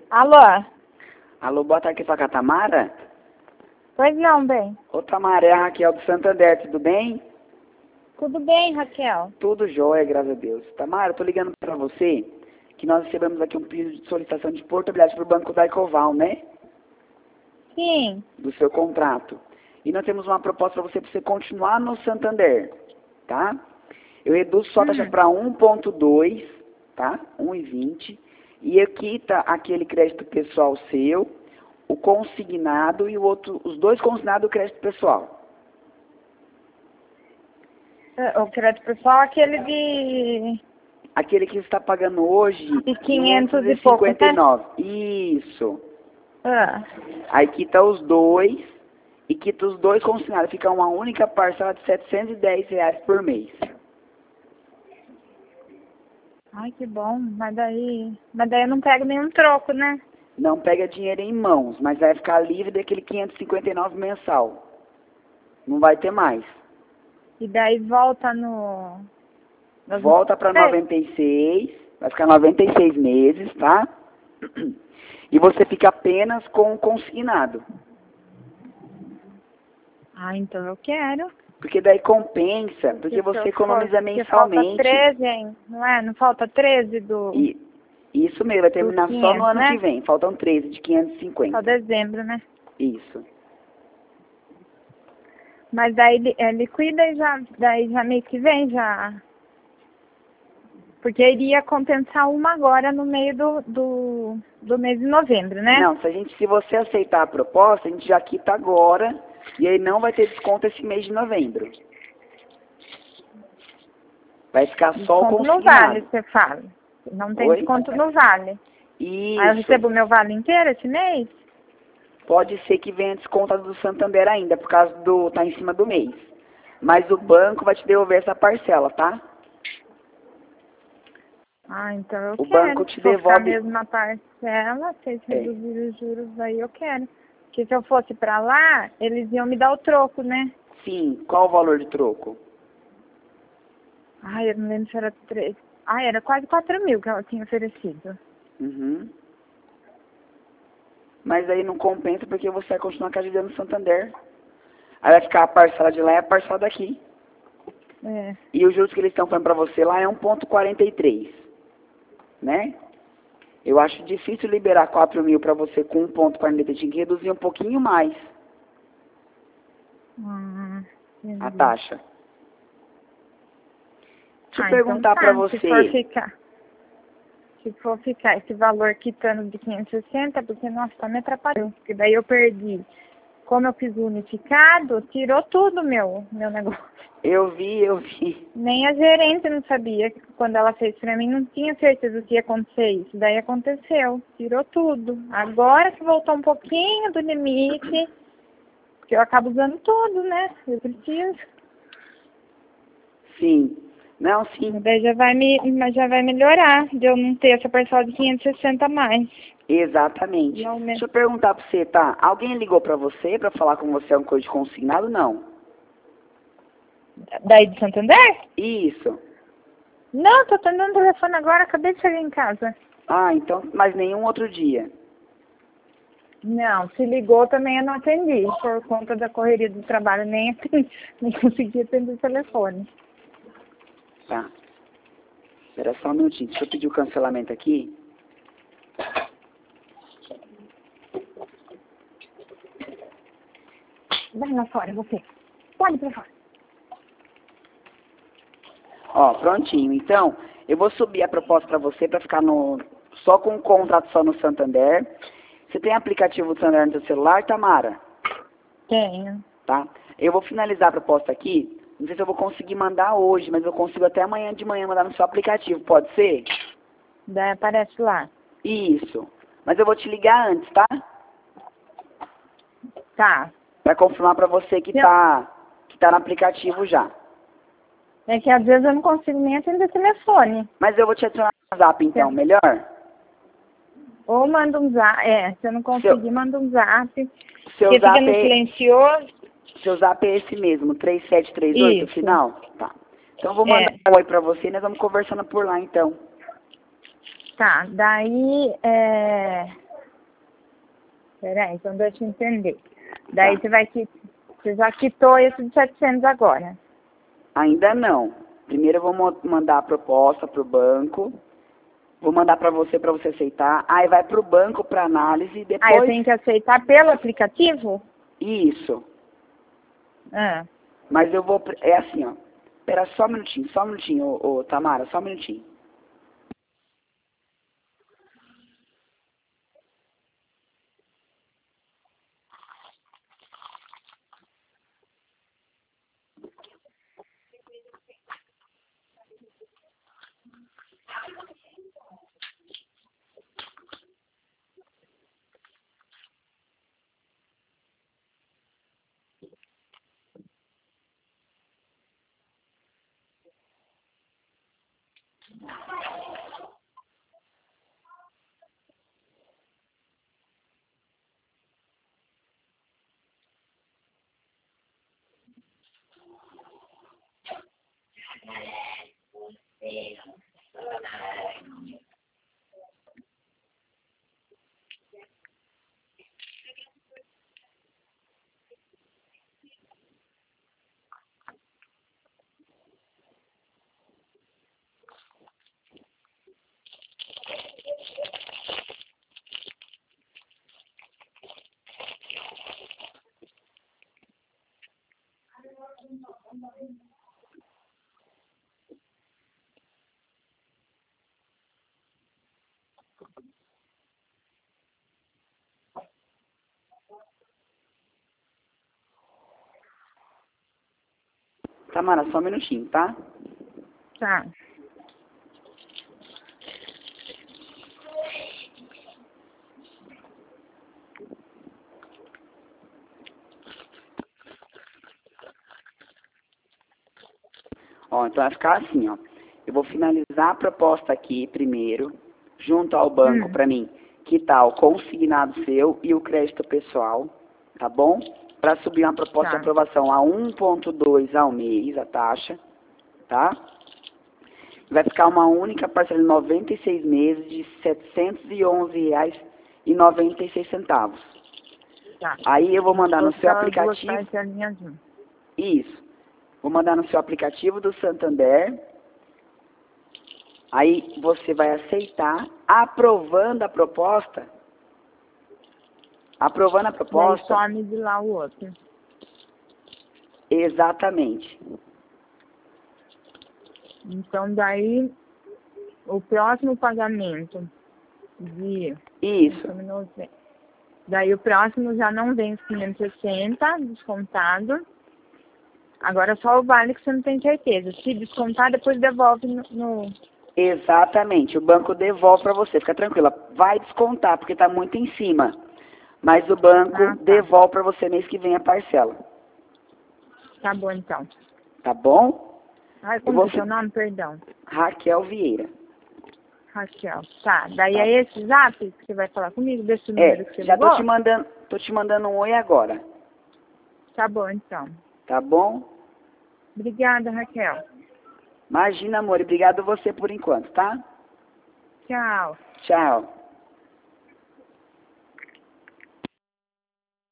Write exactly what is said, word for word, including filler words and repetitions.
Alô? Alô, boa tarde, aqui com a Tamara? Pois não, bem. Ô, Tamara, é a Raquel do Santander, tudo bem? Tudo bem, Raquel? Tudo jóia, graças a Deus. Tamara, eu tô ligando pra você que nós recebemos aqui um pedido de solicitação de portabilidade pro Banco da Ecoval, né? Sim. Do seu contrato. E nós temos uma proposta para você, pra você continuar no Santander, tá? Eu reduzo sua taxa Hum. para um ponto dois, tá? um e vinte. E aqui tá aquele crédito pessoal seu, o consignado e o outro, os dois consignados do crédito pessoal. O crédito pessoal, aquele de... Aquele que você está pagando hoje, De quinhentos e pouco, quinhentos e cinquenta e nove. Isso. Ah. Aí quita os dois e quita os dois consignados. Fica uma única parcela de setecentos e dez reais por mês. Ai, que bom. Mas daí... Mas daí eu não pego nenhum troco, né? Não pega dinheiro em mãos, mas vai ficar livre daquele quinhentos e cinquenta e nove mensal. Não vai ter mais. E daí volta no... no... Volta para noventa e seis, vai ficar noventa e seis meses, tá? E você fica apenas com o consignado. Ah, então eu quero. Porque daí compensa, porque você economiza mensalmente. Falta treze, hein? Não é? Não falta treze do... E isso mesmo, vai terminar quinhentos, só no ano né? que vem. Faltam treze de quinhentos e cinquenta. Só dezembro, né? Isso. Mas daí é, liquida e já, daí já mês que vem já... Porque iria compensar uma agora no meio do, do, do mês de novembro, né? Não, se, a gente, se você aceitar a proposta, a gente já quita agora e aí não vai ter desconto esse mês de novembro. Vai ficar só Desconto o consignado. no vale, você fala. Não tem Oi? desconto no vale. Isso. Aí eu recebo o meu vale inteiro esse mês? Pode ser que venha descontado do Santander ainda, por causa do... tá em cima do mês. Mas o banco vai te devolver essa parcela, tá? Ah, então eu O quero. banco te Se for ficar devolve... mesmo na parcela, se eles É. reduzirem os juros, aí eu quero. Porque se eu fosse pra lá, eles iam me dar o troco, né? Sim. Qual o valor de troco? Ai, eu não lembro se era três. Ah, era quase quatro mil que ela tinha oferecido. Uhum. Mas aí não compensa porque você vai continuar com a dívida no Santander. Aí vai ficar a parcela de lá e a parcela daqui. É. E os juros que eles estão falando pra você lá é um ponto quarenta e três. Né? Eu acho difícil liberar quatro mil pra você com um ponto quarenta e três. Tinha que reduzir um pouquinho mais Hum, a entendi. taxa. Deixa eu Ah, perguntar então tá. pra você. Se for ficar, se for ficar esse valor quitando de quinhentos e sessenta, porque, nossa, tá me atrapalhando. Porque daí eu perdi. Como eu fiz o unificado, tirou tudo meu, meu negócio. Eu vi, eu vi. Nem a gerente não sabia. Quando ela fez pra mim, não tinha certeza que ia acontecer isso. Daí aconteceu. Tirou tudo. Agora que voltou um pouquinho do limite, porque eu acabo usando tudo, né? Eu preciso. Sim. Não, sim. Daí já vai, me, já vai melhorar de eu não ter essa parcela de quinhentos e sessenta a mais. Exatamente. E aumenta. Deixa eu perguntar pra você, tá? Alguém ligou pra você pra falar com você alguma coisa de consignado? Não. Daí de Santander? Isso. Não, tô atendendo o telefone agora, acabei de chegar em casa. Ah, então, mas nenhum outro dia. Não, se ligou também eu não atendi. Por conta da correria do trabalho, nem, atendi, nem consegui atender o telefone. Tá. Espera só um minutinho. Deixa eu pedir o cancelamento aqui. Vai lá fora, você. Pode ir pra fora. Ó, prontinho. Então, eu vou subir a proposta pra você pra ficar no só com um contrato só no Santander. Você tem aplicativo do Santander no seu celular, Tamara? Tenho. Tá? Eu vou finalizar a proposta aqui. Não sei se eu vou conseguir mandar hoje, mas eu consigo até amanhã de manhã mandar no seu aplicativo. Pode ser? Daí aparece lá. Isso. Mas eu vou te ligar antes, tá? Tá. Pra confirmar pra você que Não. tá, que tá no aplicativo já. É que às vezes eu não consigo nem atender o telefone. Mas eu vou te adicionar no zap então, Sim. melhor? Ou manda um zap. É, se eu não conseguir, Seu, manda um zap. seu Porque fica zap no é, silencioso. seu zap é esse mesmo, três sete três oito, Isso. final? Tá. Então eu vou É. mandar um oi pra você e nós vamos conversando por lá então. Tá, daí, é... Peraí, então deixa eu entender. Daí tá. você vai que você já quitou esse de setecentos agora? Ainda não. Primeiro eu vou mandar a proposta para o banco. Vou mandar para você, para você aceitar. Aí vai para o banco para análise e depois... Ah, eu tenho que aceitar pelo aplicativo? Isso. Ah. Mas eu vou... É assim, ó. Espera só um minutinho, só um minutinho, ô, ô, Tamara, só um minutinho. Tamara, só um minutinho, tá? Tá. Ó, então vai ficar assim, ó. Eu vou finalizar a proposta aqui primeiro, junto ao banco, Hum. para mim, que tá o consignado seu e o crédito pessoal, tá bom? Para subir uma proposta Tá. de aprovação a um ponto dois ao mês, a taxa, tá? Vai ficar uma única parcela de noventa e seis meses de setecentos e onze reais e noventa e seis centavos. Tá. Aí eu vou mandar no seu Duas aplicativo. parcelinhas. Isso. Vou mandar no seu aplicativo do Santander. Aí você vai aceitar, aprovando a proposta. Aprovando a proposta. Daí some de lá o outro. Exatamente. Então daí o próximo pagamento de... Isso. Daí o próximo já não vem os quinhentos e sessenta descontado. Agora só o vale que você não tem certeza. Se descontar, depois devolve no... no... Exatamente. O banco devolve para você. Fica tranquila. Vai descontar, porque está muito em cima. Mas o banco ah, tá. devolve para você mês que vem a parcela. Tá bom, então. Tá bom? Ai, como vou... é seu nome, perdão? Raquel Vieira. Raquel. Tá. Daí Tá. é esse zap que você vai falar comigo, desse número É, que você já ligou? tô te mandando, tô te mandando um oi agora. Tá bom, então. Tá bom? Obrigada, Raquel. Imagina, amor. Obrigado você por enquanto, tá? Tchau. Tchau.